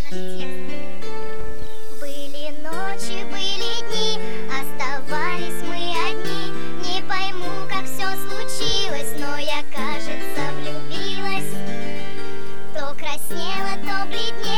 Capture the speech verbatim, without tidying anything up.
Были ночи, были дни, оставались мы одни. Не пойму, как все случилось, но я, кажется, влюбилась. То краснела, то бледнела.